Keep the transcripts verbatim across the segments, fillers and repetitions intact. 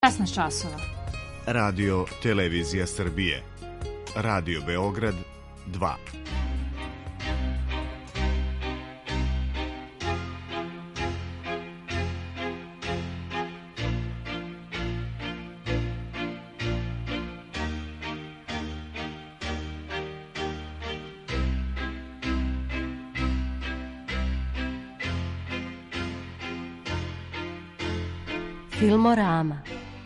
šesnaest časova. Radio Televizija Srbije. Radio Beograd dva. Filmorama.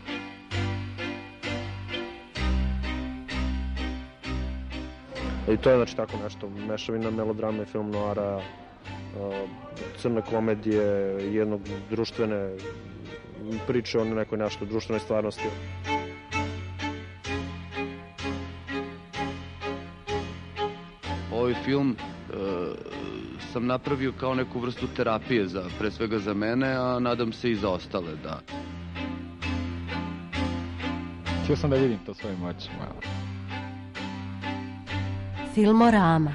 I to je znači tako nešto, mešavina melodrama i film noara, crne komedije, jednog društvene priče o nekoj nešto društvenoj stvarnosti. Ovaj film e, sam napravio kao neku vrstu terapije, za, pre svega za mene, a nadam se i za ostale, da. Htio sam da vidim to svojim očima. Filmorama.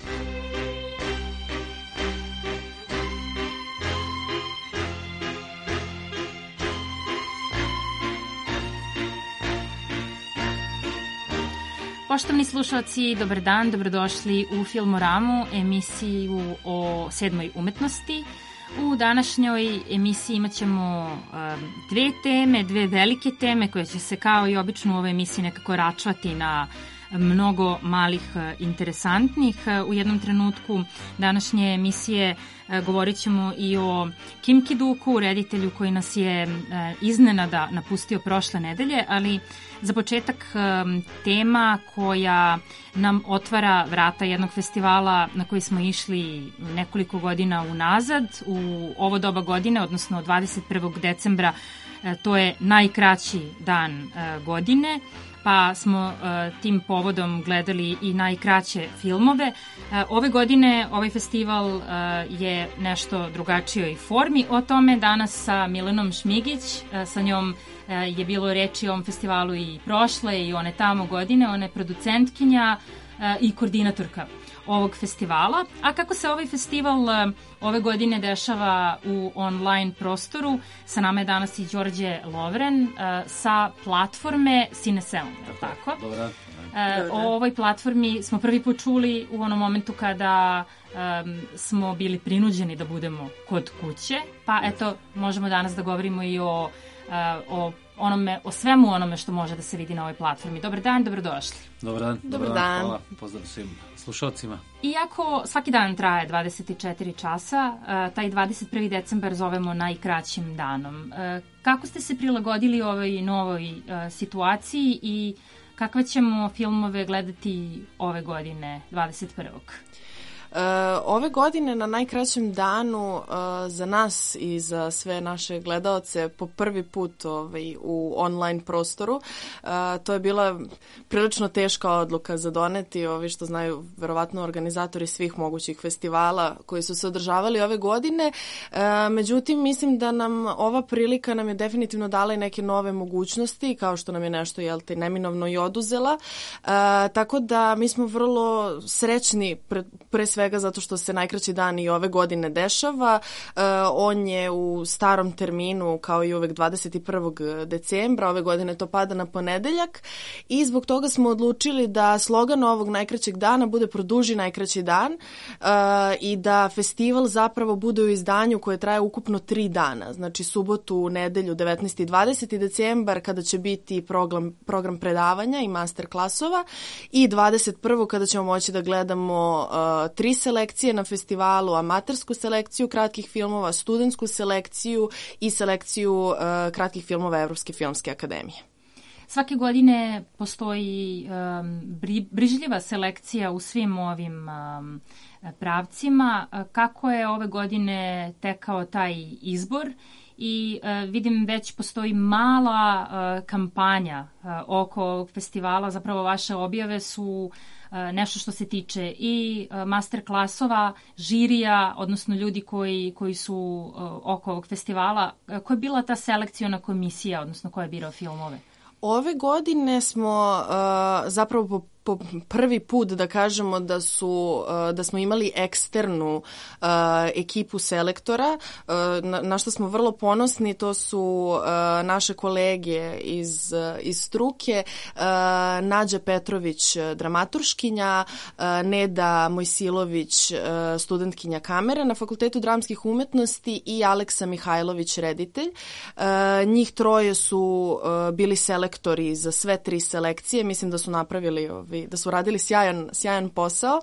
Poštovni slušalci, dobar dan, dobrodošli u Filmoramu, emisiju o sedmoj umetnosti. U današnjoj emisiji imat ćemo um, dve teme, dve velike teme koje će se kao i obično u ovoj emisiji nekako račvati na mnogo malih interesantnih. U jednom trenutku današnje emisije govorit ćemo i o Kim Ki-duku, reditelju koji nas je iznenada napustio prošle nedelje, ali za početak tema koja nam otvara vrata jednog festivala na koji smo išli nekoliko godina unazad. U ovo doba godine, odnosno dvadeset prvog decembra, to je najkraći dan godine, pa smo uh, tim povodom gledali i najkraće filmove. Uh, ove godine ovaj festival uh, je nešto drugačijoj formi. O tome danas sa Milenom Šmigić, uh, sa njom uh, je bilo reči o ovom festivalu i prošle i one tamo godine, ona je producentkinja uh, i koordinatorka ovog festivala. A kako se ovaj festival uh, ove godine dešava u online prostoru, sa nama je danas i Đorđe Lovren uh, sa platforme Cineseum, je li tako? Dobar. Uh, o ovoj platformi smo prvi put čuli u onom momentu kada um, smo bili prinuđeni da budemo kod kuće, pa eto, možemo danas da govorimo i o, uh, o onome, o svemu onome što može da se vidi na ovoj platformi. Dobar dan, dobrodošli. Dobar dan, dobar, dobar dan. Hvala, pozdrav svim slušalcima. Iako svaki dan traje dvadeset četiri časa, taj dvadeset prvi decembar zovemo najkraćim danom. Kako ste se prilagodili ovoj novoj situaciji i kakve ćemo filmove gledati ove godine, dvadeset prvog? Uh, ove godine na najkraćem danu uh, za nas i za sve naše gledaoce po prvi put ovaj, u online prostoru. Uh, to je bila prilično teška odluka za doneti, ovi što znaju verovatno organizatori svih mogućih festivala koji su se održavali ove godine. Uh, međutim, mislim da nam ova prilika nam je definitivno dala i neke nove mogućnosti, kao što nam je nešto jel te, neminovno i oduzela. Uh, tako da mi smo vrlo srećni pre, pre sve svega zato što se najkraći dan i ove godine dešava. Uh, on je u starom terminu kao i uvek dvadeset prvog decembra, ove godine to pada na ponedeljak i zbog toga smo odlučili da slogan ovog najkraćeg dana bude produži najkraći dan uh, i da festival zapravo bude u izdanju koje traje ukupno tri dana, znači subotu, nedelju, devetnaesti i dvadeseti decembar kada će biti program, program predavanja i master klasova i dvadeset prvog kada ćemo moći da gledamo uh, tri selekcije na festivalu, amatersku selekciju kratkih filmova, studentsku selekciju i selekciju uh, kratkih filmova Evropske filmske akademije. Svake godine postoji um, bri, brižljiva selekcija u svim ovim um, pravcima. Kako je ove godine tekao taj izbor? I uh, vidim već postoji mala uh, kampanja uh, oko ovog festivala. Zapravo vaše objave su nešto što se tiče i master klasova, žirija, odnosno ljudi koji, koji su oko ovog festivala. Koja je bila ta selekciona komisija, odnosno ko je birao filmove? Ove godine smo uh, zapravo po po prvi put da kažemo da su da smo imali eksternu uh, ekipu selektora, uh, na, na što smo vrlo ponosni. To su uh, naše kolege iz, iz struke, uh, Nađa Petrović, dramaturškinja, uh, Neda Mojsilović, uh, studentkinja kamere na Fakultetu dramskih umetnosti i Aleksa Mihajlović, reditelj. Uh, njih troje su uh, bili selektori za sve tri selekcije. Mislim da su napravili da su radili sjajan, sjajan posao.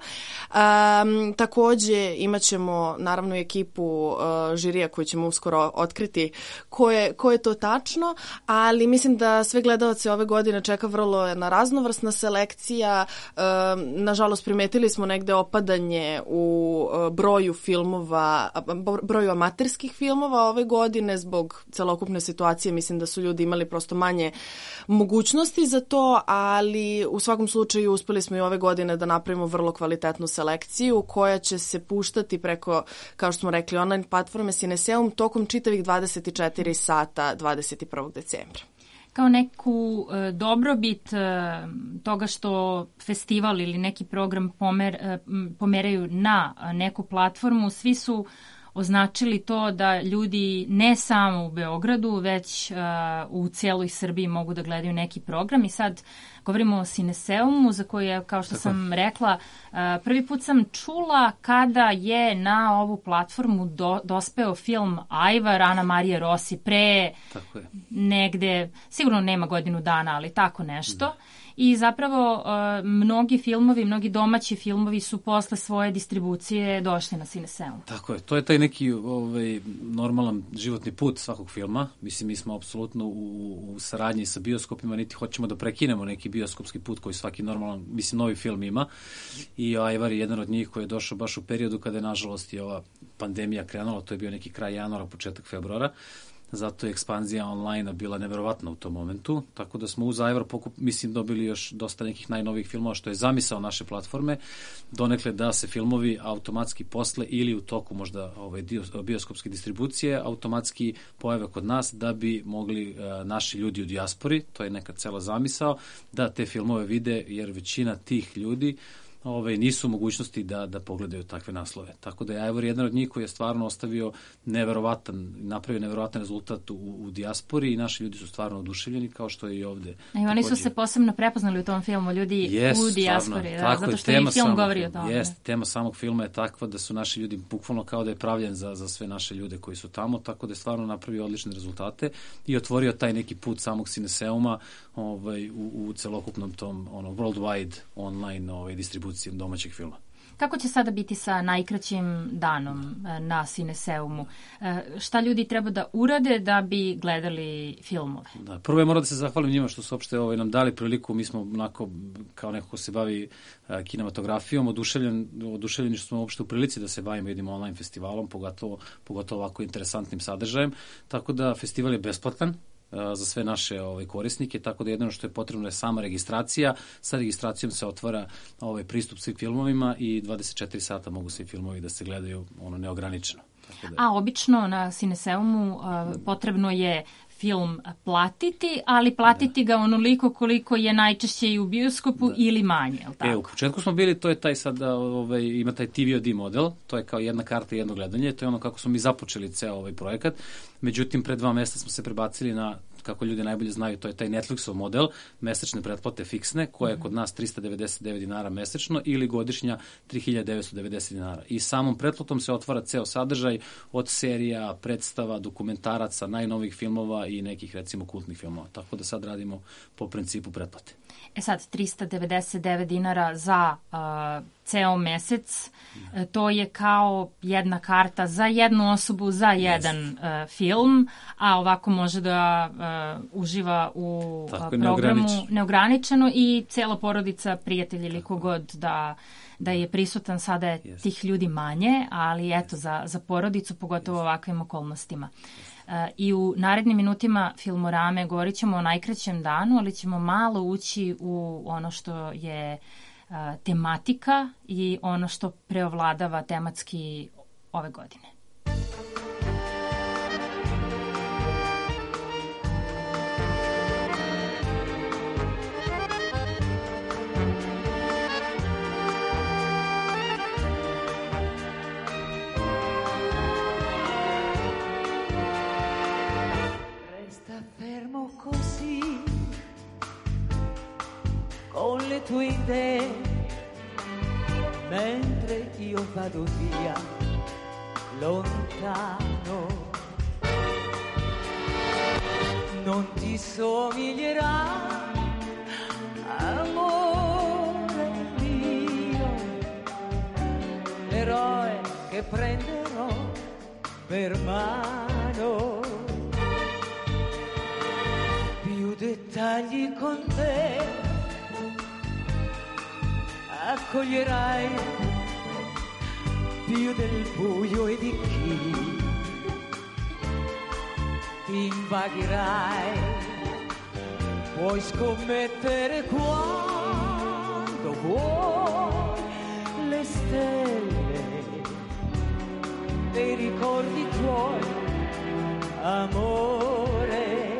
Um, takođe imat ćemo naravno ekipu uh, žirija koju ćemo uskoro otkriti ko je, ko je to tačno, ali mislim da sve gledaoce ove godine čeka vrlo jedna raznovrsna selekcija. Um, nažalost, primetili smo negde opadanje u uh, broju filmova, broju amaterskih filmova ove godine zbog celokupne situacije. Mislim da su ljudi imali prosto manje mogućnosti za to, ali u svakom slučaju uspeli smo i ove godine da napravimo vrlo kvalitetnu selekciju koja će se puštati preko, kao što smo rekli, online platforme Cineseum tokom čitavih dvadeset četiri sata dvadeset prvog decembra. Kao neku e, dobrobit e, toga što festival ili neki program pomer, e, pomeraju na neku platformu, svi su označili to da ljudi ne samo u Beogradu, već uh, u cijeloj Srbiji mogu da gledaju neki program. I sad govorimo o Cineseumu, za koji je, kao što Tako. sam rekla, uh, prvi put sam čula kada je na ovu platformu do, dospeo film Ajvar Ana Marije Rossi pre Tako je. negde, sigurno nema godinu dana, ali tako nešto. Da. I zapravo uh, mnogi filmovi, mnogi domaći filmovi su posle svoje distribucije došli na Cineseum. Tako je, to je taj neki ovaj, normalan životni put svakog filma. Mislim, mi smo apsolutno u, u saradnji sa bioskopima, niti hoćemo da prekinemo neki bioskopski put koji svaki normalan, mislim, novi film ima. I Ajvar je jedan od njih koji je došao baš u periodu kada je, nažalost, i ova pandemija krenula, to je bio neki kraj januara, početak februara. Zato je ekspanzija online bila neverovatna u tom momentu, tako da smo uz Ajvar pokup, mislim, dobili još dosta nekih najnovijih filmova, što je zamisao naše platforme, donekle da se filmovi automatski posle ili u toku možda ovaj, bioskopske distribucije automatski pojave kod nas da bi mogli uh, naši ljudi u dijaspori, to je neka cela zamisao, da te filmove vide, jer većina tih ljudi Ove, nisu u mogućnosti da, da pogledaju takve naslove. Tako da je Ajvar jedan od njih koji je stvarno ostavio neverovatan, napravio neverovatan rezultat u, u dijaspori i naši ljudi su stvarno oduševljeni, kao što je i ovde. I oni su se posebno prepoznali u tom filmu, ljudi yes, u dijaspori, da, zato što je i film govori o tome. Jeste, tema samog filma je takva da su naši ljudi bukvalno kao da je pravljen za, za sve naše ljude koji su tamo, tako da je stvarno napravio odlične rezultate i otvorio taj neki put samog Cineseuma ovaj, u, u celokupnom tom ono, worldwide online ovaj, distribuciji domaćeg filma. Kako će sada biti sa najkraćim danom na Cineseumu? Šta ljudi treba da urade da bi gledali filmove? Da, prvo je morao da se zahvalim njima što su uopšte ovaj, nam dali priliku. Mi smo onako, kao neko ko se bavi a, kinematografijom, oduševljen, oduševljeni što smo uopšte u prilici da se bavimo jednim online festivalom, pogotovo, pogotovo ovako interesantnim sadržajem. Tako da festival je besplatan za sve naše ovaj, korisnike, tako da jedino što je potrebno je sama registracija. Sa registracijom se otvara ovaj, pristup svim filmovima i dvadeset četiri sata mogu svi filmovi da se gledaju ono neograničeno. Tako da... A obično na Cineseumu uh, potrebno je film platiti, ali platiti da. ga onoliko koliko je najčešće i u bioskopu da. ili manje, je li tako? E, u početku smo bili, to je taj sad, ovaj, ima taj T V O D model, to je kao jedna karta i jedno gledanje, to je ono kako smo mi započeli ceo ovaj projekat. Međutim, pre dva mjeseca smo se prebacili na, kako ljudi najbolje znaju, to je taj Netflixov model, mesečne pretplate fiksne, koja je kod nas trista devedeset devet dinara mesečno ili godišnja tri hiljade devetsto devedeset dinara. I samom pretplatom se otvara ceo sadržaj od serija, predstava, dokumentaraca, najnovih filmova i nekih, recimo, kultnih filmova. Tako da sad radimo po principu pretplate. E sad, trista devedeset devet dinara za uh, ceo mesec, mm. to je kao jedna karta za jednu osobu, za jedan yes. uh, film, a ovako može da uh, uživa u uh, programu neograničeno. neograničeno i cela porodica, prijatelj ili kogod da da je prisutan, sada je yes. tih ljudi manje, ali eto, yes. za, za porodicu, pogotovo yes. ovakvim okolnostima. Uh, I u narednim minutima Filmorame govorit ćemo o najkraćem danu, ali ćemo malo ući u ono što je uh, tematika i ono što preovladava tematski ove godine. le tue idee, mentre io vado via lontano. Non ti somiglierà, amore mio, l'eroe che prenderò per mano. Più dettagli con te accoglierai, più del buio e di chi ti invagherai. Puoi scommettere quando vuoi, le stelle dei ricordi tuoi, amore.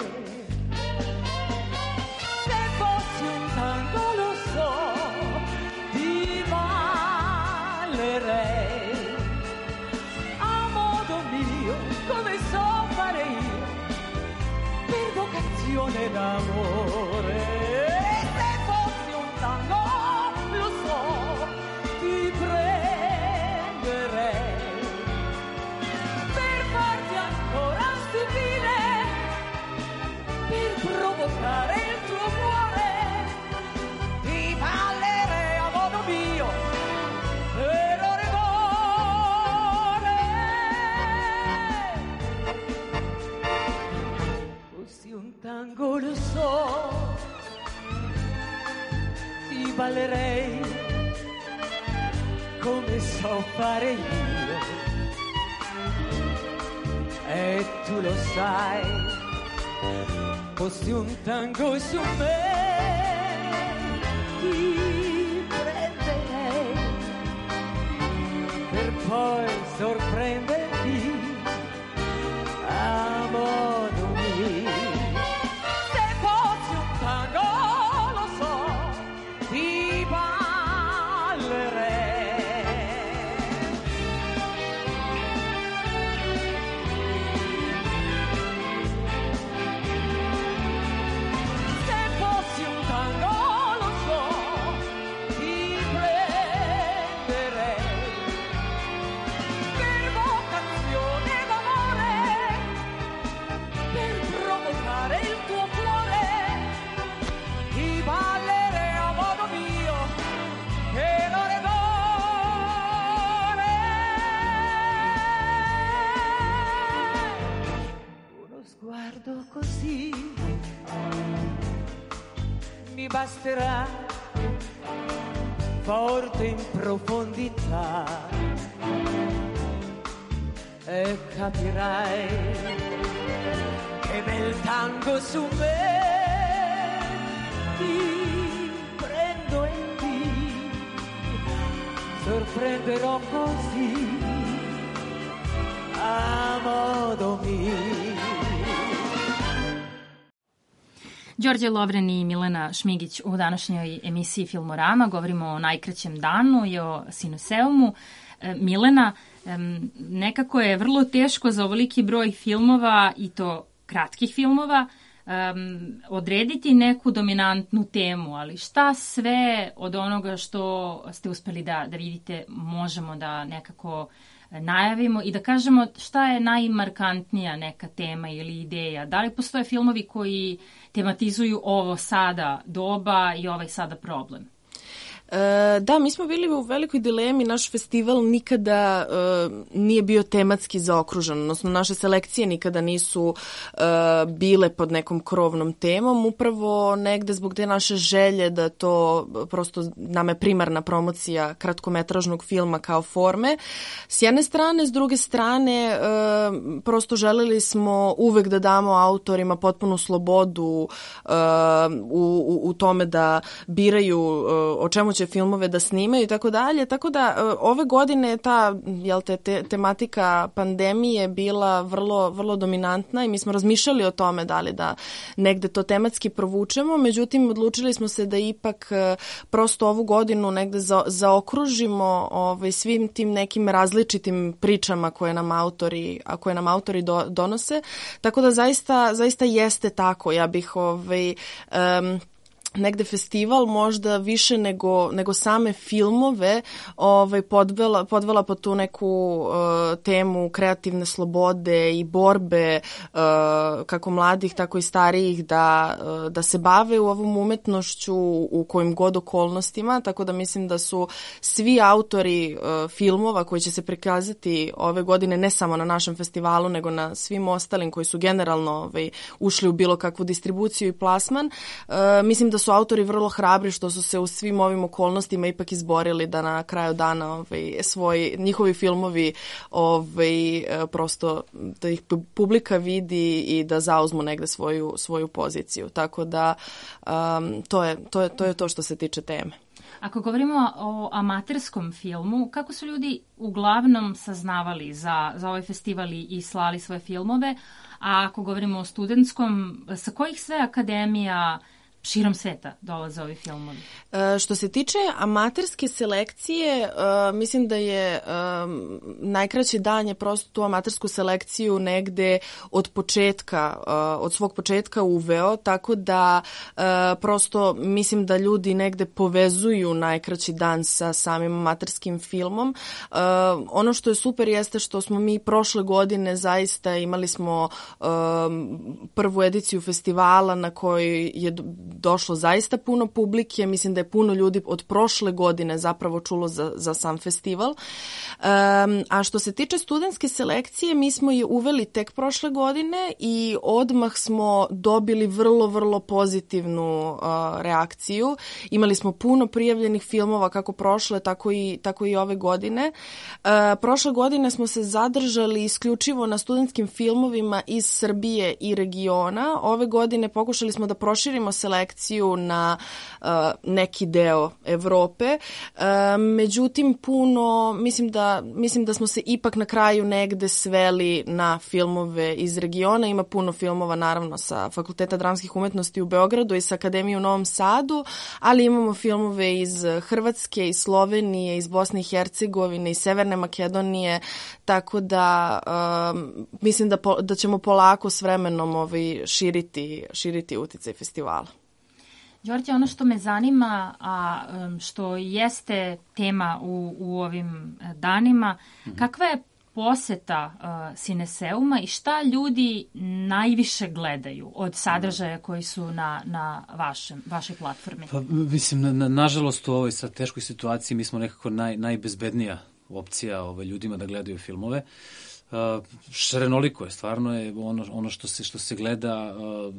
Se fossi un tango, lo so, ti ballerei a modo mio, come so fare io, per vocazione d'amore. Se fossi un tango, lo so, ti prenderei per farti ancora stupire, per provocare il tuo cuore, ti ballerei a modo mio per ore e ore. Fossi un tango, lo so, ti ballerei come so fare io, e tu lo sai. Fossi un tango su me, ti prenderei per poi sorprenderti a modo mio. Se fossi un tango, lo so, ti ballerei. Se fossi un tango, lo so, ti prenderei per vocazione d'amore, per provocare il tuo cuore, ti ballerei a modo mio per ore ed ore. Uno sguardo così mi basterà, forte in profondità, e capirai che bel tango su me ti prendo e ti sorprenderò così a modo mio. Đorđe Lovren i Milena Šmigić u današnjoj emisiji Filmorama. Govorimo o najkraćem danu i o Sinuseumu. E, Milena, em, nekako je vrlo teško za ovoliki broj filmova, i to kratkih filmova, em, odrediti neku dominantnu temu, ali šta sve od onoga što ste uspeli da, da vidite možemo da nekako najavimo i da kažemo šta je najmarkantnija neka tema ili ideja? Da li postoje filmovi koji tematizuju ovo sada doba i ovaj sada problem? E, da, mi smo bili u velikoj dilemi, naš festival nikada e, nije bio tematski zaokružen, odnosno naše selekcije nikada nisu e, bile pod nekom krovnom temom, upravo negde zbog te naše želje da to prosto nama je primarna promocija kratkometražnog filma kao forme. S jedne strane, s druge strane, e, prosto želeli smo uvek da damo autorima potpunu slobodu e, u, u, u tome da biraju e, o čemu će filmove da snimaju i tako dalje, tako da ove godine ta, jel te, te, tematika pandemije bila vrlo, vrlo dominantna i mi smo razmišljali o tome da li da negde to tematski provučemo, međutim odlučili smo se da ipak prosto ovu godinu negde za, zaokružimo ovaj, svim tim nekim različitim pričama koje nam autori, a koje nam autori do, donose, tako da zaista, zaista jeste tako, ja bih ovaj, um, negde festival možda više nego, nego same filmove ovaj, podvela, podvela po tu neku uh, temu kreativne slobode i borbe uh, kako mladih, tako i starijih da, uh, da se bave u ovom umetnošću u kojim god okolnostima, tako da mislim da su svi autori uh, filmova koji će se prikazati ove godine ne samo na našem festivalu, nego na svim ostalim koji su generalno ovaj, ušli u bilo kakvu distribuciju i plasman. Uh, mislim da su autori vrlo hrabri što su se u svim ovim okolnostima ipak izborili da na kraju dana ovaj, svoj, njihovi filmovi ovaj, prosto da ih publika vidi i da zauzmu negde svoju, svoju poziciju. Tako da um, to, je, to, je, to je to što se tiče teme. Ako govorimo o amaterskom filmu, kako su ljudi uglavnom saznavali za, za ovaj festival i slali svoje filmove, a ako govorimo o studentskom, sa kojih sve akademija širom sveta dolaze ovi filmovi? E, što se tiče amaterske selekcije, e, mislim da je e, najkraći dan je prosto tu amatersku selekciju negde od početka, e, od svog početka uveo, tako da e, prosto mislim da ljudi negde povezuju najkraći dan sa samim amaterskim filmom. E, ono što je super jeste što smo mi prošle godine zaista imali smo e, prvu ediciju festivala na kojoj je došlo zaista puno publike, mislim da je puno ljudi od prošle godine zapravo čulo za, za sam festival. Um, a što se tiče studentske selekcije, mi smo je uveli tek prošle godine i odmah smo dobili vrlo, vrlo pozitivnu uh, reakciju. Imali smo puno prijavljenih filmova kako prošle, tako i, tako i ove godine. Uh, prošle godine smo se zadržali isključivo na studentskim filmovima iz Srbije i regiona. Ove godine pokušali smo da proširimo selekciju na uh, neki deo Evrope. Uh, međutim, puno, mislim da, mislim da smo se ipak na kraju negde sveli na filmove iz regiona. Ima puno filmova, naravno, sa Fakulteta dramskih umetnosti u Beogradu i sa Akademije u Novom Sadu, ali imamo filmove iz Hrvatske, iz Slovenije, iz Bosne i Hercegovine, iz Severne Makedonije, tako da um, mislim da, po, da ćemo polako s vremenom ovaj, širiti, širiti uticaj festivala. Đorđe, ono što me zanima, a što jeste tema u, u ovim danima, mm-hmm. kakva je poseta uh, Cineseuma i šta ljudi najviše gledaju od sadržaja koji su na, na vašem, vašoj platformi? Pa, mislim, na, na, nažalost u ovoj sad teškoj situaciji mi smo nekako naj, najbezbednija opcija ovaj, ljudima da gledaju filmove. Uh, šarenoliko je, stvarno je ono, ono što se što se gleda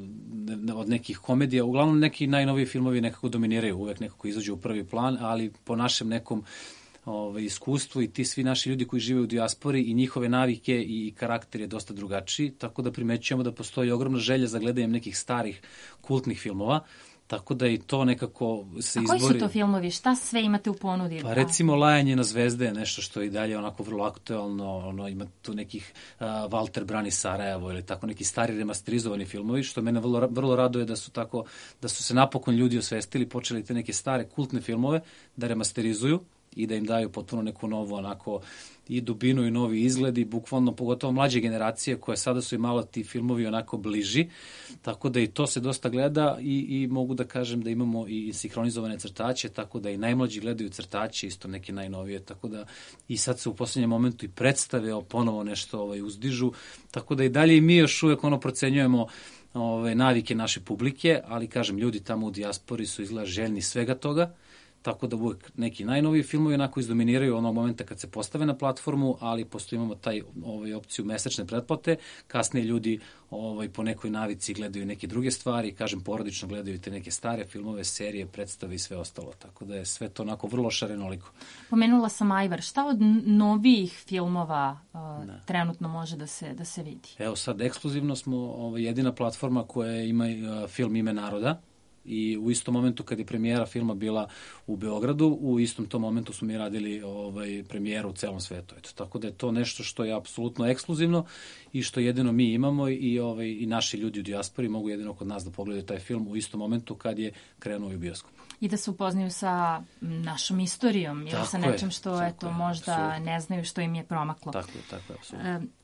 uh, od nekih komedija, uglavnom neki najnoviji filmovi nekako dominiraju, uvek nekako izađu u prvi plan, ali po našem nekom ovaj, iskustvu i ti svi naši ljudi koji žive u dijaspori i njihove navike i karakter je dosta drugačiji, tako da primećujemo da postoji ogromna želja za gledanjem nekih starih kultnih filmova. Tako da i to nekako se izbori. A koji su to filmovi? Šta sve imate u ponudi? Pa recimo Lajanje na zvezde je nešto što je i dalje onako vrlo aktuelno. Ono, ima tu nekih uh, Walter brani Sarajevo ili tako neki stari remasterizovani filmovi, što mene vrlo, vrlo raduje da su tako, da su se napokon ljudi osvestili, počeli te neke stare kultne filmove da remasterizuju i da im daju potpuno neku novu onako i dubinu i novi izgled i bukvalno pogotovo mlađe generacije koje sada su i malo ti filmovi onako bliži, tako da i to se dosta gleda i, i mogu da kažem da imamo i sinhronizovane crtače, tako da i najmlađi gledaju crtače, isto neke najnovije, tako da i sad se u poslednjem momentu i predstave ponovo nešto ovaj, uzdižu, tako da i dalje i mi još uvek ono procenjujemo ove, navike naše publike, ali kažem, ljudi tamo u dijaspori su izgleda željni svega toga, tako da uvijek neki najnoviji filmovi onako izdominiraju onog momenta kad se postave na platformu, ali posto imamo taj ovaj, opciju mesečne pretplate, kasnije ljudi ovaj, po nekoj navici gledaju neke druge stvari, kažem porodično gledaju te neke stare filmove, serije, predstave i sve ostalo, tako da je sve to onako vrlo šarenoliko. Pomenula sam Ajvar, šta od novijih filmova uh, trenutno može da se, da se vidi? Evo sad ekskluzivno smo ovaj, jedina platforma koja ima uh, film Ime naroda, i u istom momentu kad je premijera filma bila u Beogradu, u istom tom momentu smo mi radili ovaj, premijeru u celom svetu. Eto, tako da je to nešto što je apsolutno ekskluzivno i što jedino mi imamo i, ovaj, i naši ljudi u dijaspori mogu jedino kod nas da pogledaju taj film u istom momentu kad je krenuo u bioskopu. I da se upoznaju sa našom istorijom ili tako sa nečem što je, eto, je, možda absolutno. Ne znaju što im je promaklo. Tako je, tako je, apsolutno.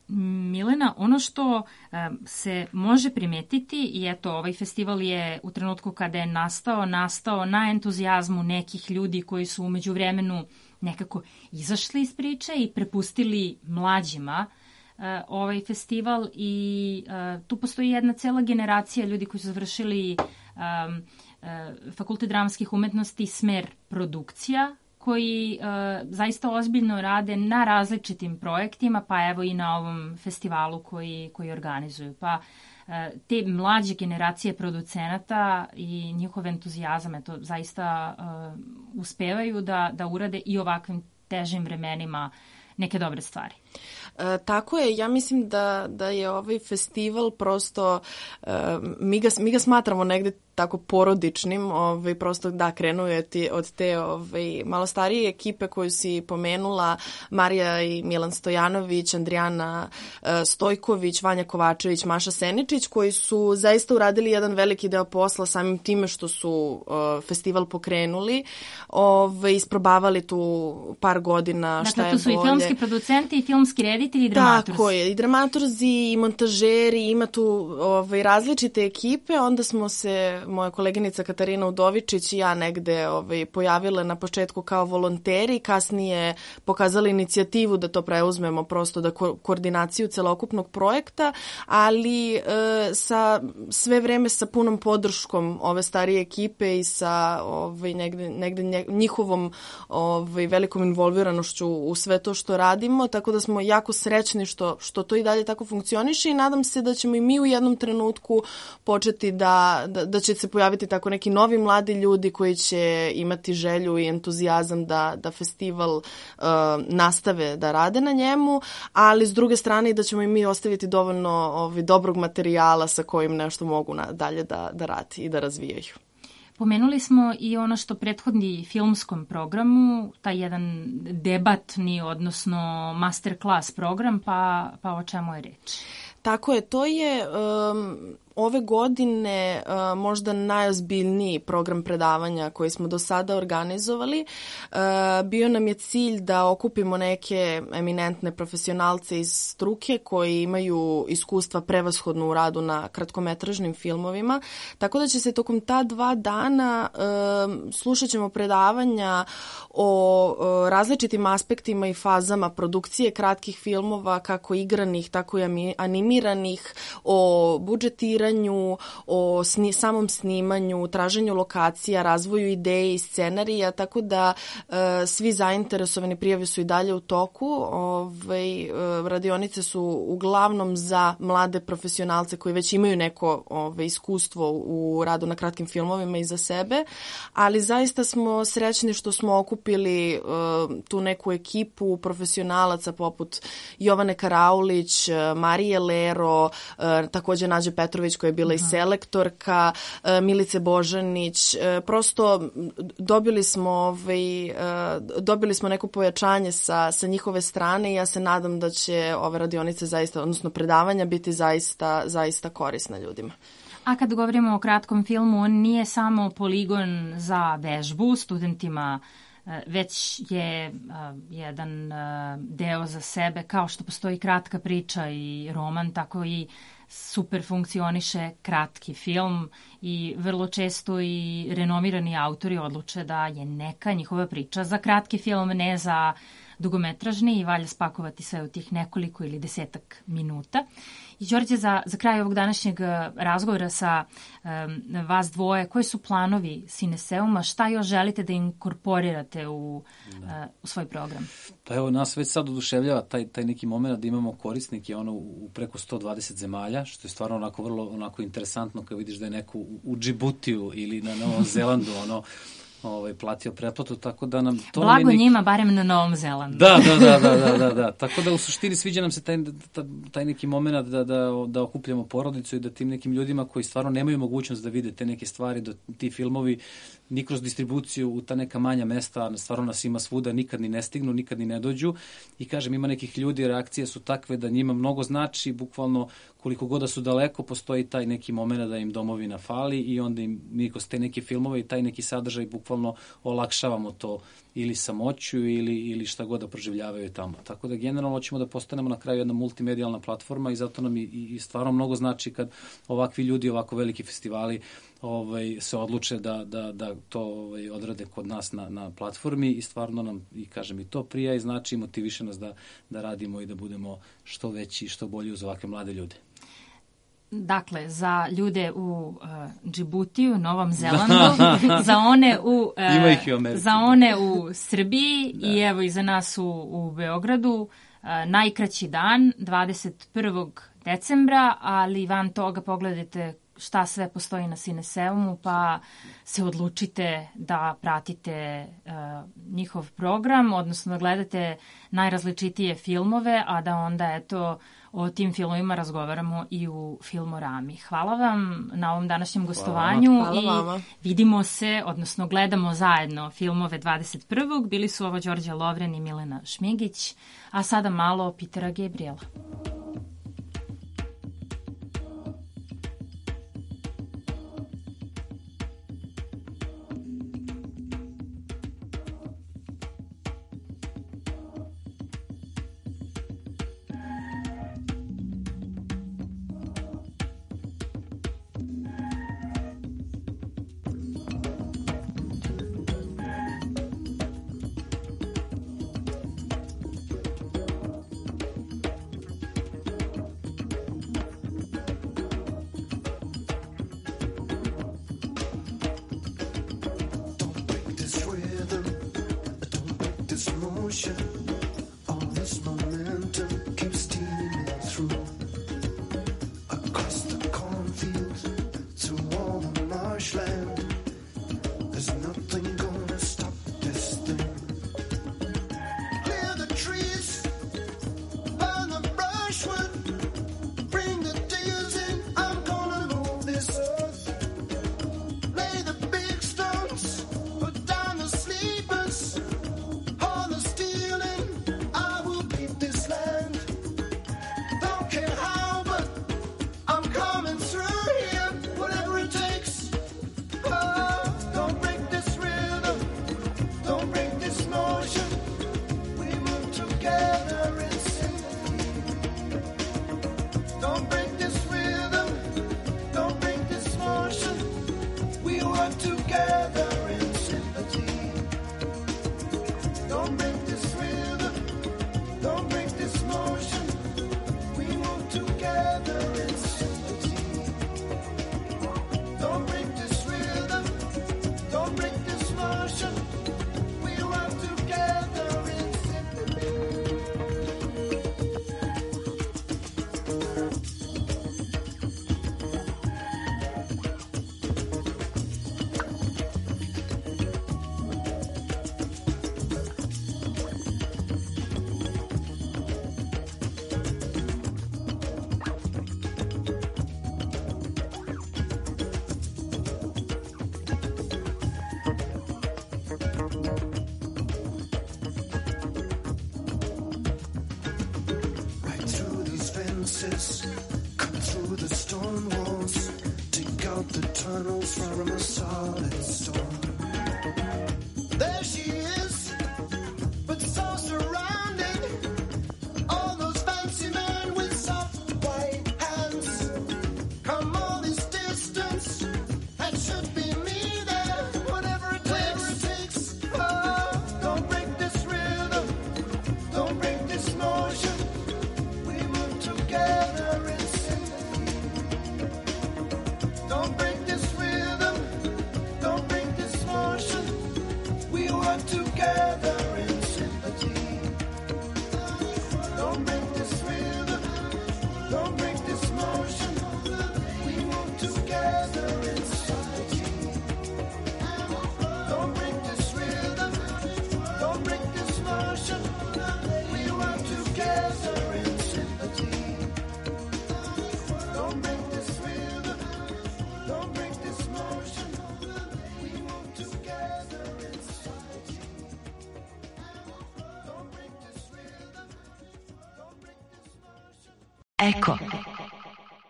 Milena, ono što um, se može primetiti, i eto, ovaj festival je u trenutku kada je nastao, nastao na entuzijazmu nekih ljudi koji su umeđu vremenu nekako izašli iz priče i prepustili mlađima uh, ovaj festival i uh, tu postoji jedna cela generacija ljudi koji su završili um, uh, Fakultet dramskih umetnosti, smer produkcija, koji uh, zaista ozbiljno rade na različitim projektima, pa evo i na ovom festivalu koji, koji organizuju. Pa uh, te mlađe generacije producenata i njihov entuzijazam, eto, zaista uh, uspevaju da, da urade i ovakvim težim vremenima neke dobre stvari. E, tako je, ja mislim da, da je ovaj festival prosto, e, mi, ga, mi ga smatramo negde tako porodičnim, ovaj, prosto da, krenuo je ti, od te ovaj, malo starije ekipe koju si pomenula, Marija i Milan Stojanović, Andrijana e, Stojković, Vanja Kovačević, Maša Seničić, koji su zaista uradili jedan veliki deo posla samim time što su e, festival pokrenuli, ovaj, isprobavali tu par godina dakle, šta je bolje. Dakle, tu su i filmski producenti i filmski reditelji i dramaturzi. Tako je, i dramaturzi i montažeri, ima tu ovaj, različite ekipe, onda smo se moja koleginica Katarina Udovičić i ja negde ovaj, pojavile na početku kao volonteri, kasnije pokazali inicijativu da to preuzmemo, prosto da ko- koordinaciju celokupnog projekta, ali e, sa, sve vreme sa punom podrškom ove starije ekipe i sa ovaj, negde, negde njihovom ovaj, velikom involviranošću u sve to što radimo, tako da smo jako srećni što, što to i dalje tako funkcioniše i nadam se da ćemo i mi u jednom trenutku početi da, da, da će se pojaviti tako neki novi mladi ljudi koji će imati želju i entuzijazam da, da festival uh, nastave da rade na njemu, ali s druge strane i da ćemo i mi ostaviti dovoljno ovaj, dobrog materijala sa kojim nešto mogu na, dalje da, da radi i da razvijaju. Pomenuli smo i ono što prethodi filmskom programu, taj jedan debatni, odnosno masterclass program, pa, pa o čemu je reč? Tako je, to je um, ove godine uh, možda najozbiljniji program predavanja koji smo do sada organizovali. Uh, bio nam je cilj da okupimo neke eminentne profesionalce iz struke koji imaju iskustva prevashodno u radu na kratkometražnim filmovima, tako da će se tokom ta dva dana uh, slušat ćemo predavanja o uh, različitim aspektima i fazama produkcije kratkih filmova, kako igranih, tako i animiranih, o budžetiranju, o sni, samom snimanju, traženju lokacija, razvoju ideje i scenarija, tako da e, svi zainteresovani, prijave su i dalje u toku. Ove, e, radionice su uglavnom za mlade profesionalce koji već imaju neko ove, iskustvo u radu na kratkim filmovima iza sebe, ali zaista smo srećni što smo okupili e, tu neku ekipu profesionalaca poput Jovane Karaulić, Marije Lero, e, takođe Nađe Petrović koja je bila i selektorka, Milice Božanić, prosto dobili smo ovaj, dobili smo neko pojačanje sa, sa njihove strane i ja se nadam da će ove radionice zaista, odnosno predavanja biti zaista, zaista korisna ljudima. A kad govorimo o kratkom filmu, on nije samo poligon za vežbu studentima, već je uh, jedan uh, deo za sebe, kao što postoji kratka priča i roman, tako i super funkcioniše kratki film i vrlo često i renomirani autori odluče da je neka njihova priča za kratki film, ne za dugometražni i valja spakovati sve u tih nekoliko ili desetak minuta. I Đorđe, za, za kraj ovog današnjeg razgovora sa um, vas dvoje, koji su planovi Cineseuma, šta još želite da inkorporirate u, uh, u svoj program? Pa evo, nas već sad oduševljava taj, taj neki moment da imamo korisnike ono, u preko sto dvadeset zemalja, što je stvarno onako vrlo onako interesantno kad vidiš da je neko u, u Džibutiju ili na Novom Zelandu ono, ovaj, platio pretplatu, tako da nam to... Blago neki... njima, barem na Novom Zelandu. Da, da, da, da, da, da, da. Tako da u suštini sviđa nam se taj, taj neki moment da, da, da okupljamo porodicu i da tim nekim ljudima koji stvarno nemaju mogućnost da vide te neke stvari, da ti filmovi ni kroz distribuciju u ta neka manja mesta, stvarno nas ima svuda, nikad ni ne stignu, nikad ni ne dođu i kažem, ima nekih ljudi, reakcije su takve da njima mnogo znači, bukvalno koliko god da su daleko, postoji taj neki moment da im domovina fali i onda im mi kroz te neke filmove i taj neki sadržaj bukvalno olakšavamo to ili samoću ili, ili šta god da proživljavaju tamo. Tako da generalno ćemo da postanemo na kraju jedna multimedijalna platforma i zato nam i, i stvarno mnogo znači kad ovakvi ljudi, ovako veliki festivali ovaj, se odluče da, da, da to ovaj, odrade kod nas na, na platformi i stvarno nam, i kažem, i to prija i znači motiviše nas da, da radimo i da budemo što veći i što bolji uz ovakve mlade ljude. Dakle, za ljude u uh, Džibutiju, Novom Zelandu, za one u, uh, za one u Srbiji da. I evo i za nas u, u Beogradu, uh, najkraći dan, dvadeset prvog decembra, ali van toga pogledajte šta sve postoji na Cineseumu, pa se odlučite da pratite uh, njihov program, odnosno da gledate najrazličitije filmove, a da onda eto o tim filmovima razgovaramo i u Filmorami. Hvala vam na ovom današnjem gostovanju. Hvala. Hvala vama. I vidimo se, odnosno gledamo zajedno filmove dvadeset prvog Bili su ovo Đorđe Lovren i Milena Šmigić, a sada malo Petera Gabriela. Cut through the stone walls, dig out the tunnels from a solid stone. There she is, but so surrounded. All those fancy men with soft white hands. Come all this distance, that should be me there. Whatever it takes, oh, don't break this rhythm, don't break this motion. Together in sympathy. Don't break this rhythm, don't break this motion. We work together in sympathy. Don't break this rhythm, don't break this motion. We move together in sympathy. Don't break this rhythm, don't break this motion. We work together in sympathy. Eko.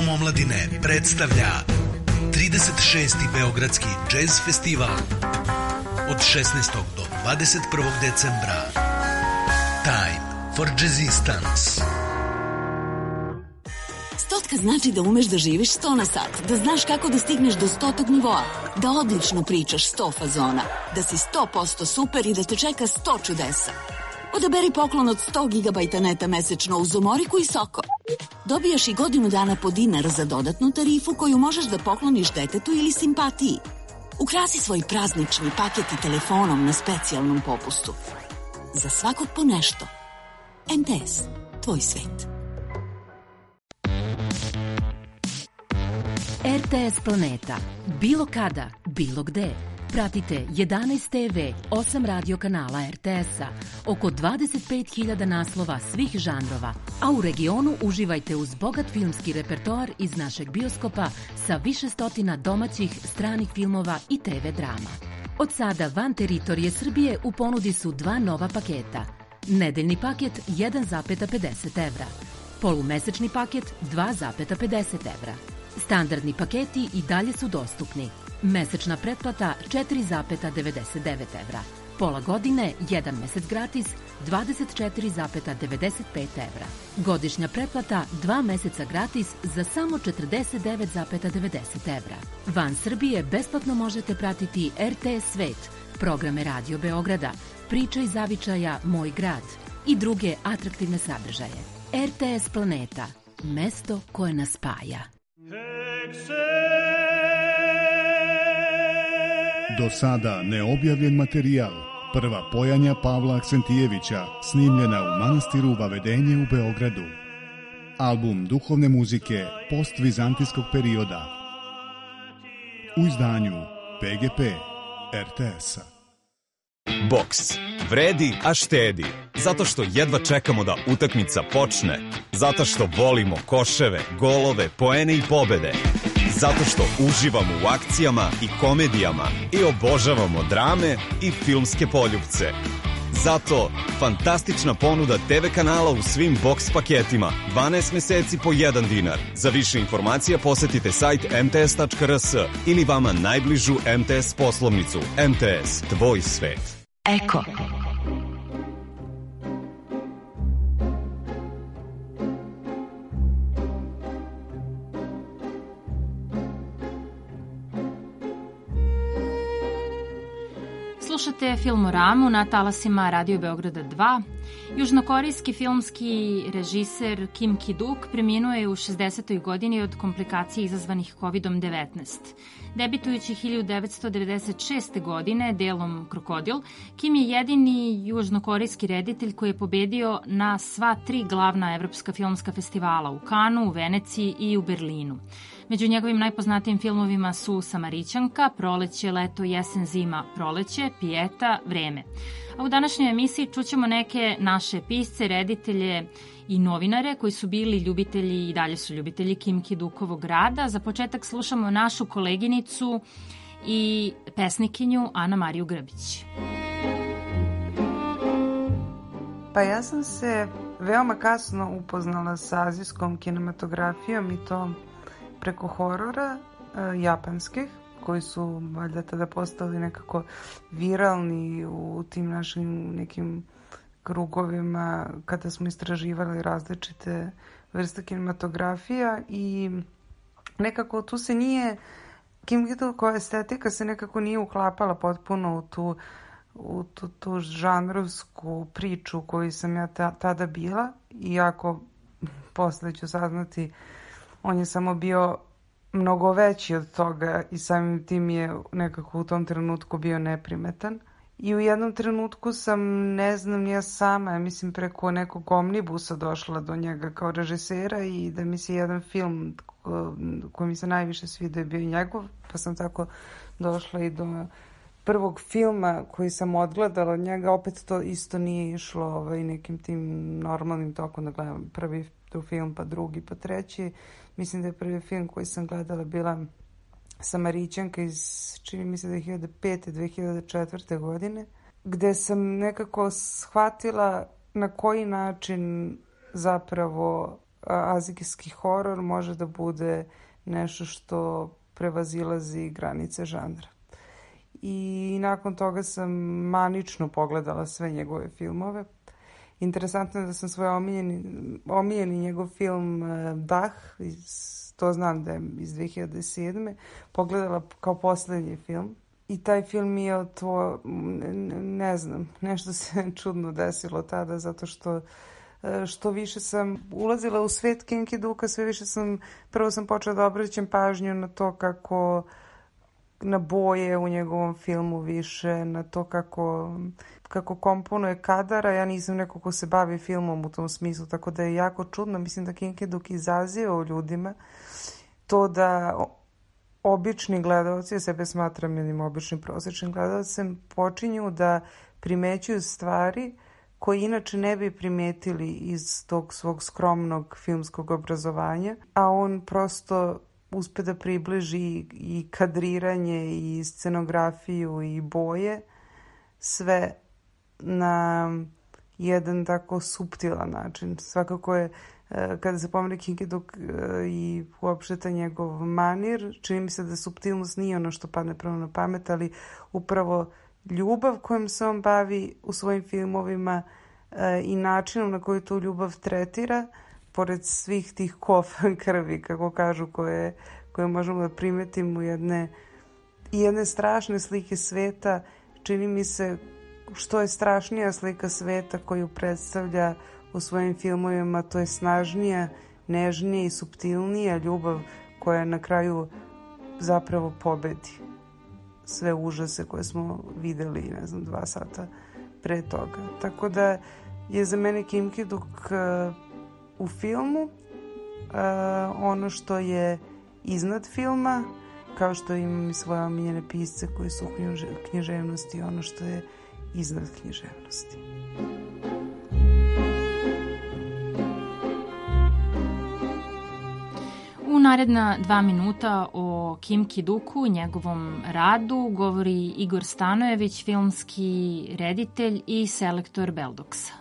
omladine predstavlja trideset šesti Beogradski džez festival od šesnaestog do dvadeset prvog decembra. Time for Jazzistance. Stotka znači da umeš da živiš sto na sat, da znaš kako da stigneš do stotog nivoa, da odlično pričaš sto fazona, da si sto posto super i da te čeka sto čudesa. Odaberi poklon od sto gigabajta neta mesečno uz Omoriku i Soko. Dobijaš i godinu dana po dinar za dodatnu tarifu koju možeš da pokloniš detetu ili simpatiji. Ukrasi svoj praznični paket i telefonom na specijalnom popustu. Za svakog po nešto. em te es, tvoj svet. er te es Planeta. Bilo kada, bilo gde. Pratite jedanaest te ve, osam radio kanala er te es-a, oko dvadeset pet hiljada naslova svih žanrova, a u regionu uživajte uz bogat filmski repertoar iz našeg bioskopa sa više stotina domaćih, stranih filmova i te ve drama. Od sada van teritorije Srbije u ponudi su dva nova paketa. Nedeljni paket jedan zarez pedeset evra, polumesečni paket dva zarez pedeset evra. Standardni paketi i dalje su dostupni. Mesečna pretplata četiri zarez devedeset devet evra. Pola godine, jedan mesec gratis, dvadeset četiri zarez devedeset pet evra. Godišnja pretplata, dva meseca gratis za samo četrdeset devet zarez devedeset evra. Van Srbije besplatno možete pratiti er te es Svet, programe Radio Beograda, Priča iz zavičaja Moj grad i druge atraktivne sadržaje. er te es Planeta, mesto koje nas spaja. Do sada neobjavljen materijal. Prva pojanja Pavla Aksentijevića, snimljena u manastiru Vavedenje u Beogradu. Album duhovne muzike postvizantijskog perioda. U izdanju pe ge pe er te es-a. Boks. Vredi, a štedi. Zato što jedva čekamo da utakmica počne. Zato što volimo koševe, golove, poene i pobede. Zato što uživamo u akcijama i komedijama i obožavamo drame i filmske poljupce. Zato fantastična ponuda te ve kanala u svim boks paketima, dvanaest meseci po jedan dinar. Za više informacija posetite sajt em te es tačka er es ili vama najbližu em te es poslovnicu. em te es, tvoj svet. Eko. Slušate Filmoramu na talasima Radio Beograda dva. Južnokorejski filmski režiser Kim Ki-duk preminuo je u šezdesetoj godini od komplikacija izazvanih kovid devetnaest. Debitujući hiljadu devetsto devedeset šeste. godine delom Krokodil, Kim je jedini južnokorejski reditelj koji je pobedio na sva tri glavna evropska filmska festivala u Kanu, u Veneciji i u Berlinu. Među njegovim najpoznatijim filmovima su Samarićanka, Proleće, leto, jesen, zima, proleće, Pijeta, vreme. A u današnjoj emisiji čućemo neke naše pisce, reditelje i novinare koji su bili ljubitelji i dalje su ljubitelji Kim Ki-dukovog rada. Za početak slušamo našu koleginicu i pesnikinju Ana Mariju Grbić. Pa ja sam se veoma kasno upoznala sa azijskom kinematografijom i to preko horora e, japanskih, koji su valjda tada postali nekako viralni u tim našim nekim krugovima kada smo istraživali različite vrste kinematografija i nekako tu se nije, Kim Ki-dukova estetika se nekako nije uklapala potpuno u tu, u tu, tu žanrovsku priču koju sam ja ta, tada bila, iako posle ću saznati on je samo bio mnogo veći od toga i samim tim je nekako u tom trenutku bio neprimetan. I u jednom trenutku sam, ne znam, ja sama, mislim preko nekog omnibusa došla do njega kao režisera i da mi se jedan film koji mi se najviše svidio je bio njegov, pa sam tako došla i do prvog filma koji sam odgledala od njega, opet to isto nije išlo ovaj, nekim tim normalnim tokom da gledam prvi tu film, pa drugi, pa treći. Mislim da je prvi film koji sam gledala bila Samarićanka iz, čini mi se, dve hiljade pete. dve hiljade četvrte. godine, gde sam nekako shvatila na koji način zapravo azijski horor može da bude nešto što prevazilazi granice žanra. I nakon toga sam manično pogledala sve njegove filmove. Interesantno je da sam svoj omiljeni, omiljeni njegov film Dah, to znam da je iz dve hiljade sedme, pogledala kao posljednji film. I taj film mi je to, ne znam, nešto se čudno desilo tada, zato što što više sam ulazila u svet Kim Ki-duka, sve više sam, prvo sam počela da obraćam pažnju na to kako, na boje u njegovom filmu više, na to kako, kako komponuje kadara. Ja nisam neko ko se bavi filmom u tom smislu, tako da je jako čudno. Mislim da Kim Ki-duk izaziva u ljudima to da obični gledalci, ja sebe smatram jednim običnim prosječnim gledalcem, počinju da primećuju stvari koji inače ne bi primetili iz tog svog skromnog filmskog obrazovanja, a on prosto uspe da približi i kadriranje i scenografiju i boje, sve na jedan tako suptilan način. Svakako je, kada se pomene Kim Ki-duk i uopšte ta njegov manir, čini mi se da suptilnost nije ono što padne prvo na pamet, ali upravo ljubav kojom se on bavi u svojim filmovima i načinom na koji tu ljubav tretira, pored svih tih kofa krvi, kako kažu, koje, koje možemo da primetimo jedne, jedne strašne slike sveta. Čini mi se što je strašnija slika sveta koju predstavlja u svojim filmovima, to je snažnija, nežnija i suptilnija ljubav koja na kraju zapravo pobedi sve užase koje smo videli, ne znam, dva sata pre toga. Tako da je za mene Kim Ki-duk uh, u filmu uh, ono što je iznad filma, kao što imam i svoje omiljene pisce koji su u književnosti, ono što je iznad književnosti. U naredna dva minuta o Kim Ki-duku i njegovom radu govori Igor Stanojević, filmski reditelj i selektor Beldoksa.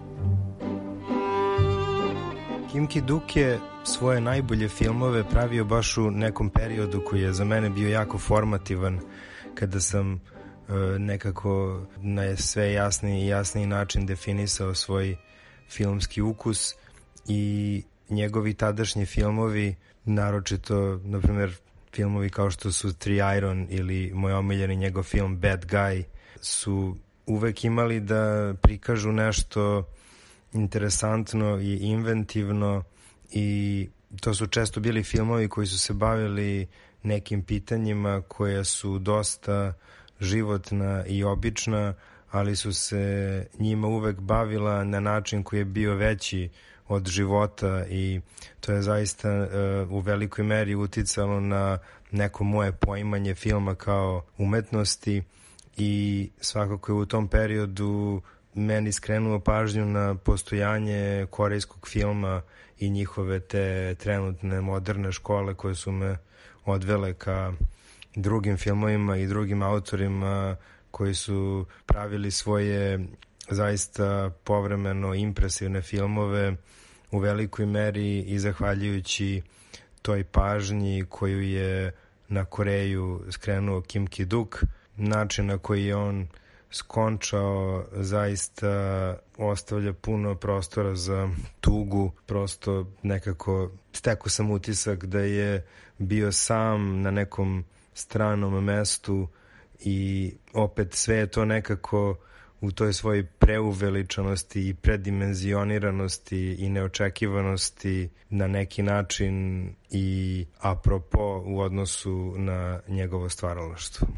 Kim Ki-duk je svoje najbolje filmove pravio baš u nekom periodu koji je za mene bio jako formativan, kada sam e, nekako na sve jasniji i jasniji način definisao svoj filmski ukus i njegovi tadašnji filmovi, naročito, na primjer, filmovi kao što su Three Iron ili moj omiljeni njegov film Bad Guy, su uvek imali da prikažu nešto interesantno i inventivno, i to su često bili filmovi koji su se bavili nekim pitanjima koja su dosta životna i obična, ali su se njima uvek bavila na način koji je bio veći od života, i to je zaista uh, u velikoj meri uticalo na neko moje poimanje filma kao umetnosti, i svakako je u tom periodu meni skrenuo pažnju na postojanje korejskog filma i njihove te trenutne moderne škole koje su me odvele ka drugim filmovima i drugim autorima koji su pravili svoje zaista povremeno impresivne filmove u velikoj meri i zahvaljujući toj pažnji koju je na Koreju skrenuo Kim Ki-duk. Način na koji je on skončao zaista ostavlja puno prostora za tugu. Prosto nekako stekao sam utisak da je bio sam na nekom stranom mestu, i opet sve je to nekako u toj svojoj preuveličanosti i predimenzioniranosti i neočekivanosti na neki način i apropo u odnosu na njegovo stvaralaštvo.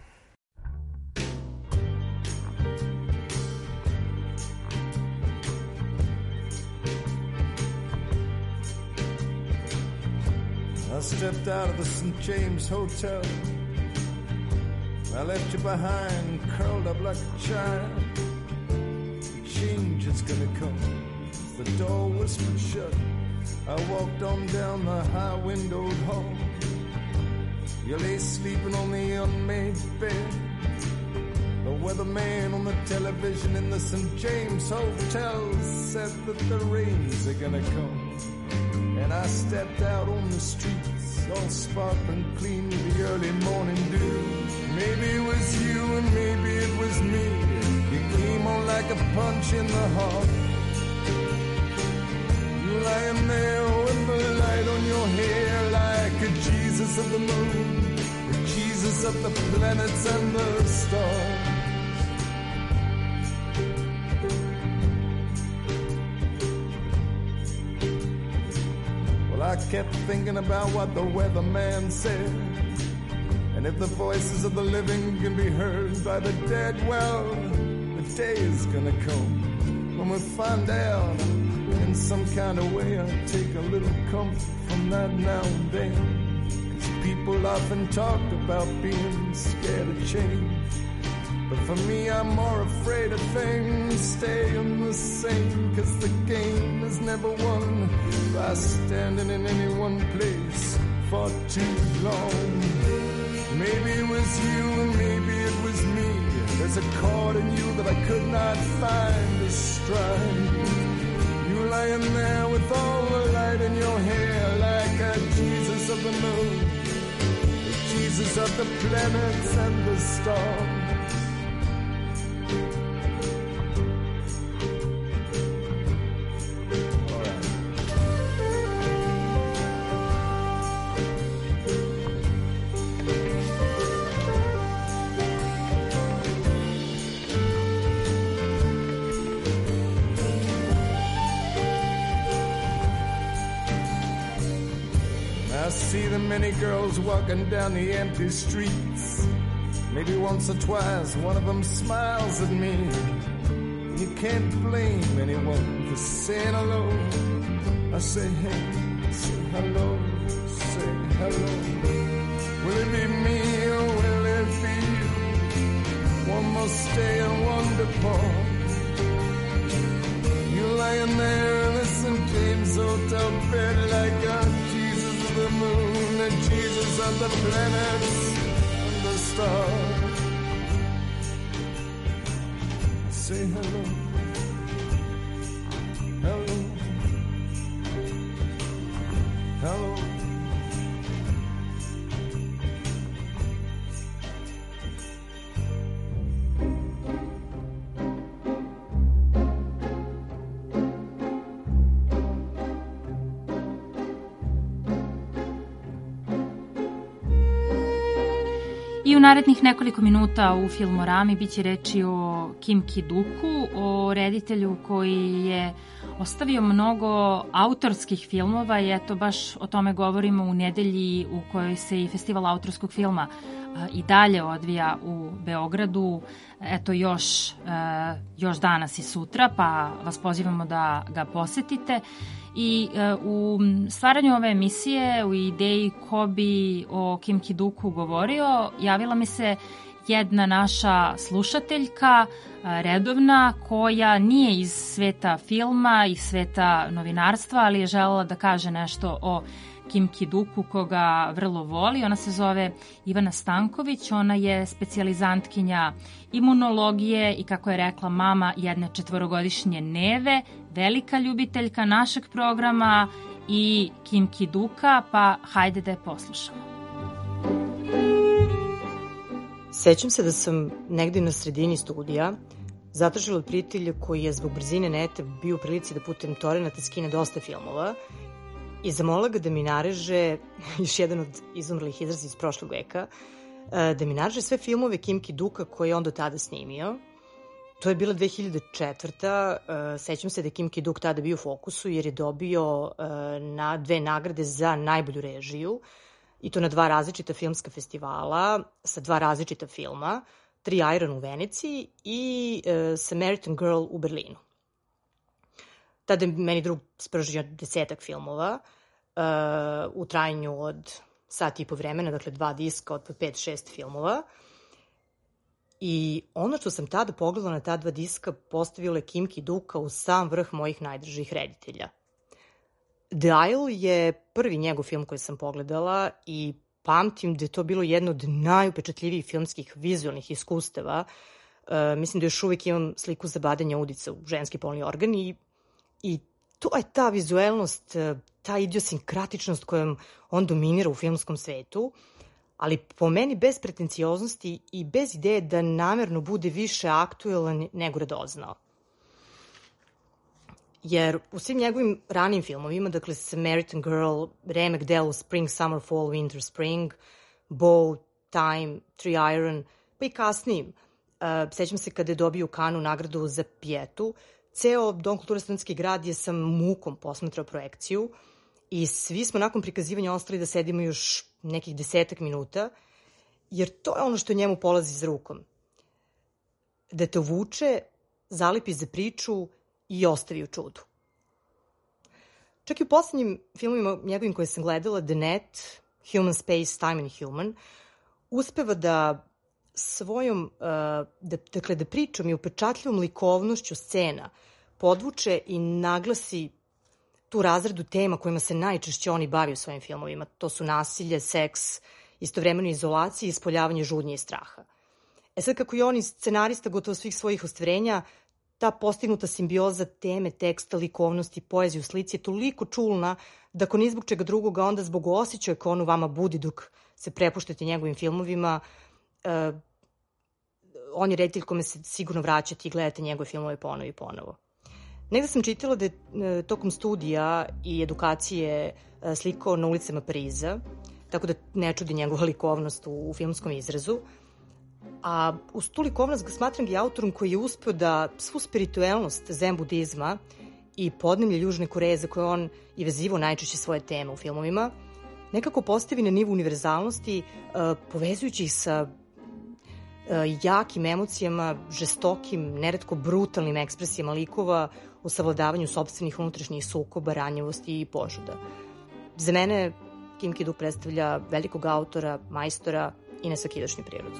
I stepped out of the Saint James Hotel. I left you behind, curled up like a child. Change is gonna come. The door whispered shut. I walked on down the high windowed hall. You lay sleeping on the unmade bed. The weatherman on the television in the Saint James Hotel said that the rains are gonna come. And I stepped out on the streets, all sparkling clean with the early morning dew. Maybe it was you and maybe it was me. You came on like a punch in the heart. You lying there with the light on your hair, like a Jesus of the moon, the Jesus of the planets and the stars. I kept thinking about what the weatherman said. And if the voices of the living can be heard by the dead, well, the day is gonna come when we find out. In some kind of way I'll take a little comfort from that now and then. 'Cause people often talk about being scared of change. But for me, I'm more afraid of things staying the same. 'Cause the game is never won by standing in any one place for too long. Maybe it was you and maybe it was me. There's a chord in you that I could not find to strike. You lying there with all the light in your hair, like a Jesus of the moon, the Jesus of the planets and the stars. I see the many girls walking down the empty streets. Maybe once or twice one of them smiles at me. You can't blame anyone for saying hello. I say hey, say hello, say hello. Will it be me or will it be you? One must stay and one depart. You lying there in the Saint James Hotel bed like a Jesus of the moon, the Jesus of the planets and the stars. Say hello, hello, hello. I u narednih nekoliko minuta u Filmorami biće reči o Kim Ki-duku, o reditelju koji je ostavio mnogo autorskih filmova i eto baš o tome govorimo u nedelji u kojoj se i festival autorskog filma i dalje odvija u Beogradu, eto još, još danas i sutra, pa vas pozivamo da ga posetite. I uh, u stvaranju ove emisije, u ideji ko bi o Kim Ki-duku govorio, javila mi se jedna naša slušateljka, uh, redovna, koja nije iz sveta filma, iz sveta novinarstva, ali je želela da kaže nešto o Kim Ki-duku, koga vrlo voli. Ona se zove Ivana Stanković, ona je specijalizantkinja imunologije i, kako je rekla mama jedne četvorogodišnje Neve, velika ljubiteljka našeg programa i Kim Ki-duka, pa hajde da je poslušamo. Sećam se da sam negde na sredini studija zatražila od prijatelja koji je zbog brzine nete bio u prilici da putem torrenata skine dosta filmova i zamolila ga da mi nareže, još jedan od izumrlih izraza iz prošlog veka, da mi nareže sve filmove Kim Ki-duka koje je on do tada snimio. To je bila dve hiljade četvrta. Sećam se da je Kim Ki-duk tada bio u fokusu jer je dobio na dve nagrade za najbolju režiju i to na dva različita filmska festivala sa dva različita filma, Tri Iron u Veneciji i Samaritan Girl u Berlinu. Tada je meni drug spržio desetak filmova uh, u trajanju od sat i po vremena, dakle dva diska od pet šest filmova. I ono što sam tada pogledala na ta dva diska postavila je Kim Ki-duka u sam vrh mojih najdržih reditelja. The Isle je prvi njegov film koji sam pogledala i pamtim da je to bilo jedno od najupečatljivijih filmskih vizualnih iskustava. Uh, mislim da još uvijek imam sliku zabadanja udica u ženski polni organ i, i to je ta vizuelnost, ta idiosinkratičnost kojom on dominira u filmskom svetu, ali po meni bez pretencioznosti i bez ideje da namerno bude više aktuelan nego radoznao. Jer u svim njegovim ranim filmovima, dakle Samaritan Girl, Remek Delo, Spring, Summer, Fall, Winter, Spring, Bow, Time, Three Iron, pa i kasnijim, uh, sećam se kada je dobio u Kanu nagradu za Pijetu, ceo Dom kulture Studentski grad je sa mukom posmatrao projekciju i svi smo nakon prikazivanja ostali da sedimo još nekih desetak minuta, jer to je ono što njemu polazi za rukom. Da te uvuče, zalipi za priču i ostavi u čudu. Čak i u poslednjim filmima njegovim koje sam gledala, The Net, Human Space, Time and Human, uspeva da svojom, uh, da, dakle, da pričom i upečatljivom likovnošću scena podvuče i naglasi tu razredu tema kojima se najčešće oni bavi u svojim filmovima. To su nasilje, seks, istovremeno izolacija i ispoljavanje žudnje i straha. E sad, kako i on scenarista gotovo svih svojih ostvarenja, ta postignuta simbioza teme, teksta, likovnosti, poezije u slici je toliko čulna da ako ni zbog čega drugoga, onda zbog osjećaja koje on u vama budi dok se prepuštate njegovim filmovima, uh, on je reditelj kome se sigurno vraćate i gledate njegove filmove ponovo i ponovo. Negde sam čitala da je uh, tokom studija i edukacije uh, slikao na ulicama Pariza, tako da ne čudi njegova likovnost u, u filmskom izrazu. A uz tu likovnost ga smatram i autorom koji je uspeo da svu spirituelnost zen budizma i podneblje Južne Koreje za koje on i vezivo najčešće svoje teme u filmovima, nekako postavi na nivu univerzalnosti, uh, povezujući ih sa uh, jakim emocijama, žestokim, neretko brutalnim ekspresijama likova u savladavanju sopstvenih unutrašnjih sukoba, ranjivosti i požuda. Za mene Kim Ki-duk predstavlja velikog autora, majstora i nesvakidašnju prirodu.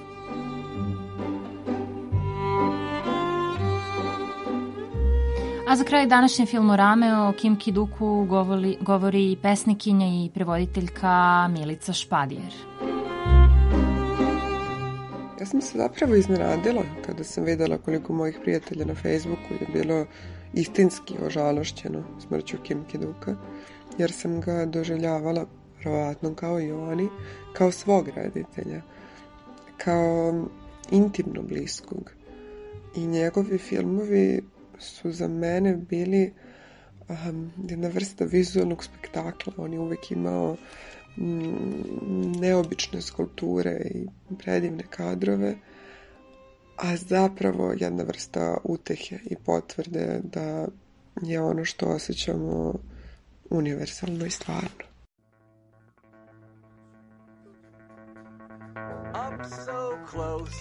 A za kraj današnje filmorame o Kim Ki-duku govori, govori pesnikinja i prevoditeljka Milica Špadijer. Ja sam se zapravo iznenadila kada sam videla koliko mojih prijatelja na Facebooku je bilo istinski ožalošćeno smrću Kim Ki-duka, jer sam ga doživljavala, verovatno kao i oni, kao svog reditelja, kao intimno bliskog. I njegovi filmovi su za mene bili um, jedna vrsta vizualnog spektakla. On je uvek imao mm, neobične skulpture i predivne kadrove, a zapravo jedna vrsta utehe i potvrde da je ono što osjećamo univerzalno i stvarno. Up so close,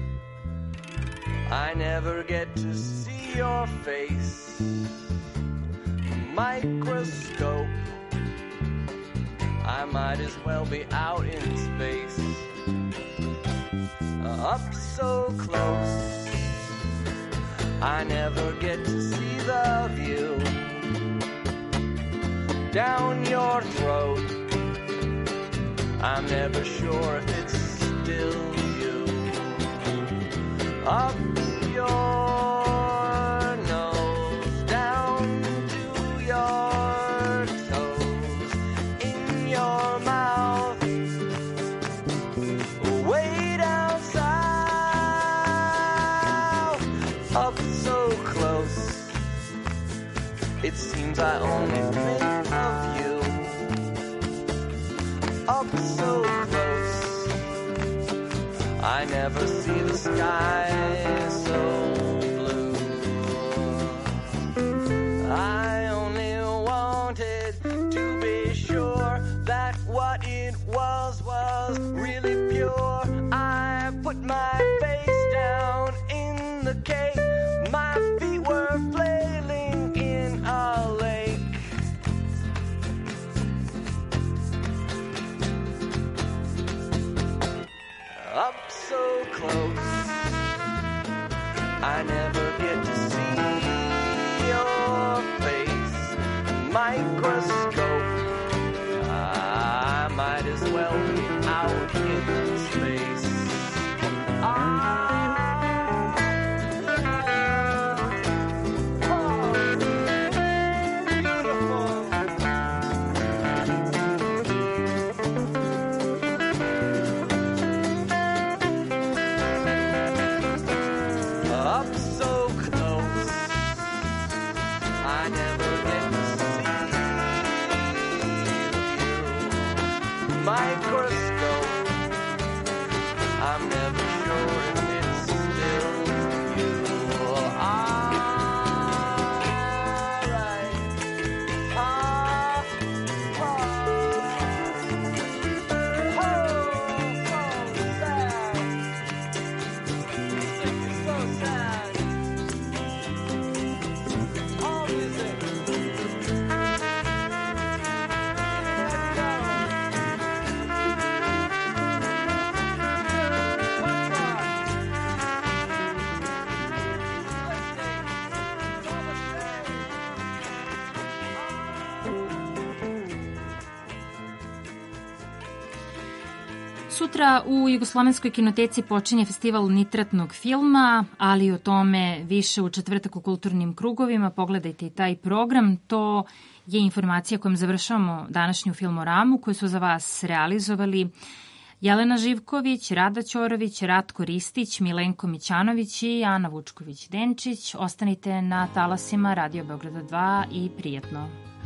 I never get to see your face. Microscope, I might as well be out in space. Up so close, I never get to see the view. Down your throat, I'm never sure if it's still you. Up your nose, down to your toes, in your mouth, way down south. Up so close, it seems I only think of you. Up so close, I never see the sky so blue. I only wanted to be sure that what it was was really pure. I put my face down in the cake. My feet were flailing in a lake. Up so close, I never get to see your face. Microscope, I might as well be out in space. Ah. Sutra u Jugoslovenskoj kinoteci počinje festival nitratnog filma, ali o tome više u četvrtak u kulturnim krugovima. Pogledajte i taj program. To je informacija kojom završavamo današnju Filmoramu koju su za vas realizovali Jelena Živković, Rada Ćorović, Ratko Ristić, Milenko Mićanović i Ana Vučković-Denčić. Ostanite na talasima Radio Beograda dva i prijatno.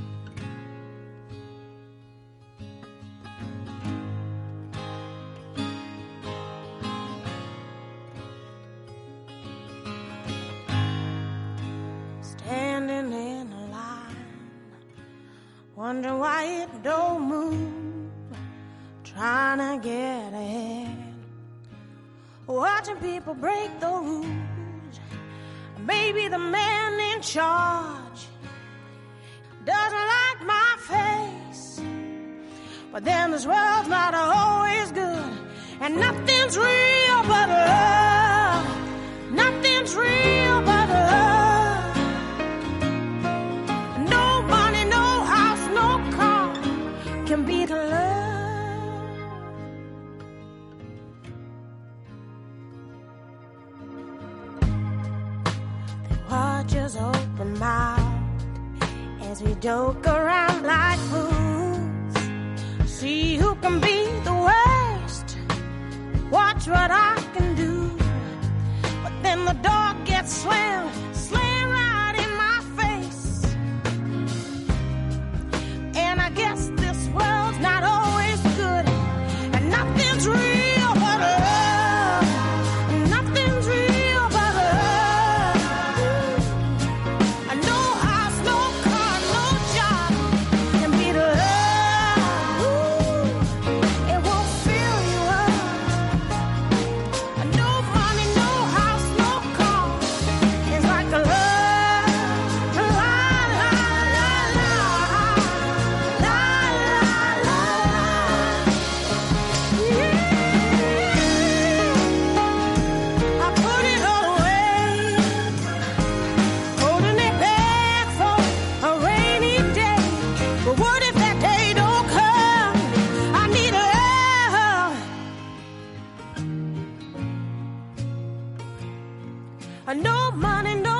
Standing in a line, wonder why it don't move, trying to get ahead, watching people break the rules. Maybe the man in charge doesn't like my face, but then this world's not always good, and nothing's real but love. Nothing's real but love. Can beat love. They watch us open mouth as we joke around like fools. See who can be the worst. Watch what I can do. But then the door gets slammed, slammed right in my face. And I guess this world's not always good, and nothing's real but love. Nothing's real but love. No house, no car, no job can beat love. Ooh, it won't fill you up. No money, no house, no car. It's like a love. No money, no